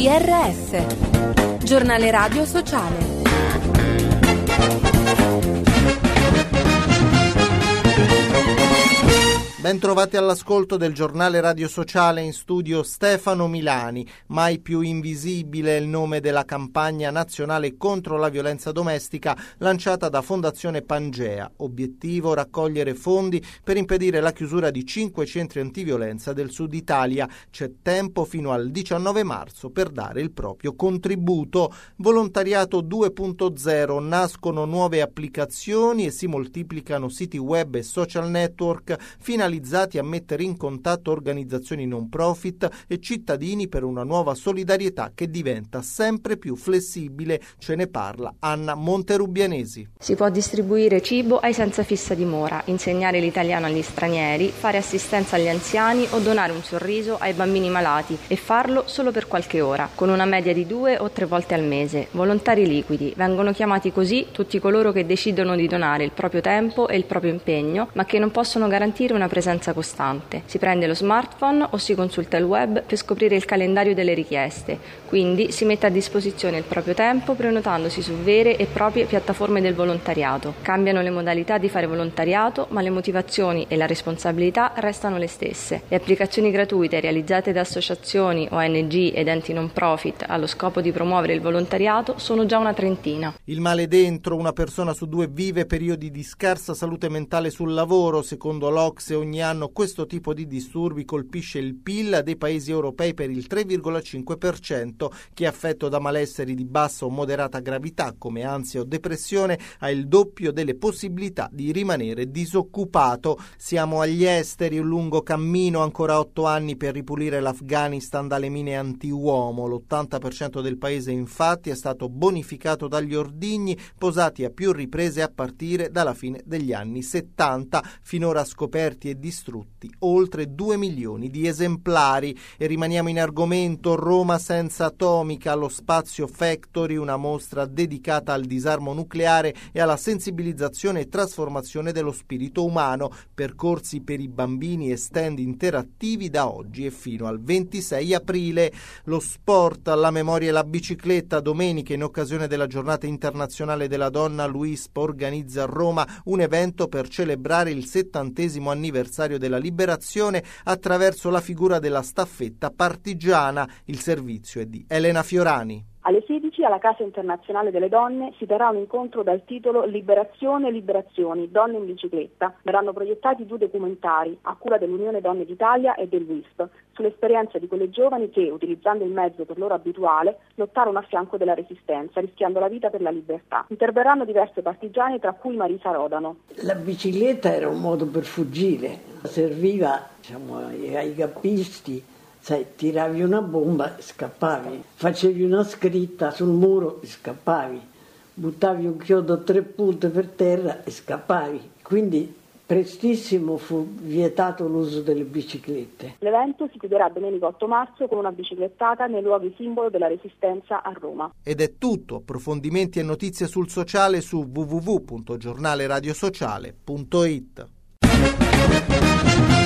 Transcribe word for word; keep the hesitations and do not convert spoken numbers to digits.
R S, giornale radio sociale. Ben trovati all'ascolto del giornale radio sociale, in studio Stefano Milani. Mai più invisibile il nome della campagna nazionale contro la violenza domestica lanciata da Fondazione Pangea. Obiettivo: raccogliere fondi per impedire la chiusura di cinque centri antiviolenza del sud Italia. C'è tempo fino al diciannove marzo per dare il proprio contributo. Volontariato due punto zero, nascono nuove applicazioni e si moltiplicano siti web e social network finalizzati a mettere in contatto organizzazioni non profit e cittadini per una nuova solidarietà che diventa sempre più flessibile. Ce ne parla Anna Monterubianesi. Si può distribuire cibo ai senza fissa dimora, insegnare l'italiano agli stranieri, fare assistenza agli anziani o donare un sorriso ai bambini malati, e farlo solo per qualche ora, con una media di due o tre volte al mese. Volontari liquidi, vengono chiamati così tutti coloro che decidono di donare il proprio tempo e il proprio impegno, ma che non possono garantire una presenza costante. Si prende lo smartphone o si consulta il web per scoprire il calendario delle richieste, quindi si mette a disposizione il proprio tempo prenotandosi su vere e proprie piattaforme del volontariato. Cambiano le modalità di fare volontariato, ma le motivazioni e la responsabilità restano le stesse. Le applicazioni gratuite realizzate da associazioni, O N G ed enti non profit allo scopo di promuovere il volontariato sono già una trentina. Il male dentro: una persona su due vive periodi di scarsa salute mentale sul lavoro. Secondo l'Ocse, ogni anno questo tipo di disturbi colpisce il P I L dei paesi europei per il tre virgola cinque per cento. Chi è affetto da malesseri di bassa o moderata gravità come ansia o depressione ha il doppio delle possibilità di rimanere disoccupato. Siamo agli esteri, un lungo cammino, ancora otto anni per ripulire l'Afghanistan dalle mine anti-uomo. L'ottanta per cento del paese infatti è stato bonificato dagli ordigni posati a più riprese a partire dalla fine degli anni settanta, finora scoperti e distrutti oltre due milioni di esemplari. E rimaniamo in argomento: Roma senza atomica, allo Spazio Factory, una mostra dedicata al disarmo nucleare e alla sensibilizzazione e trasformazione dello spirito umano, percorsi per i bambini e stand interattivi da oggi e fino al ventisei aprile. Lo sport, la memoria e la bicicletta. Domenica, in occasione della giornata internazionale della donna, l'UISP organizza a Roma un evento per celebrare il settantesimo anniversario della liberazione attraverso la figura della staffetta partigiana. Il servizio è di Elena Fiorani. Alle sedici alla Casa Internazionale delle Donne si terrà un incontro dal titolo Liberazione e Liberazioni, donne in bicicletta. Verranno proiettati due documentari a cura dell'Unione Donne d'Italia e dell'U I S P sull'esperienza di quelle giovani che, utilizzando il mezzo per loro abituale, lottarono a fianco della resistenza, rischiando la vita per la libertà. Interverranno diverse partigiane, tra cui Marisa Rodano. La bicicletta era un modo per fuggire, serviva, diciamo, ai, ai cappisti. Sai, tiravi una bomba e scappavi, facevi una scritta sul muro e scappavi, buttavi un chiodo a tre punte per terra e scappavi. Quindi prestissimo fu vietato l'uso delle biciclette. L'evento si chiuderà domenica otto marzo con una biciclettata nei luoghi simbolo della Resistenza a Roma. Ed è tutto. Approfondimenti e notizie sul sociale su w w w punto giornale radio sociale punto i t.